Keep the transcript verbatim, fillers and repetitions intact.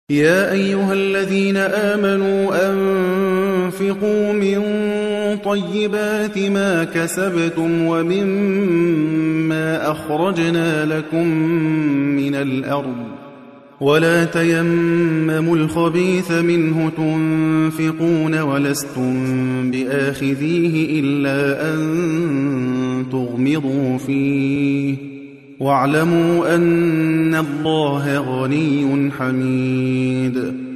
يا أيها الذين آمنوا أنفقوا من طيبات ما كسبتم ومما أخرجنا لكم من الأرض ولا تيمموا الخبيث منه تنفقون ولستم بآخذيه إلا أن تغمضوا فيه واعلموا أن الله غني حميد.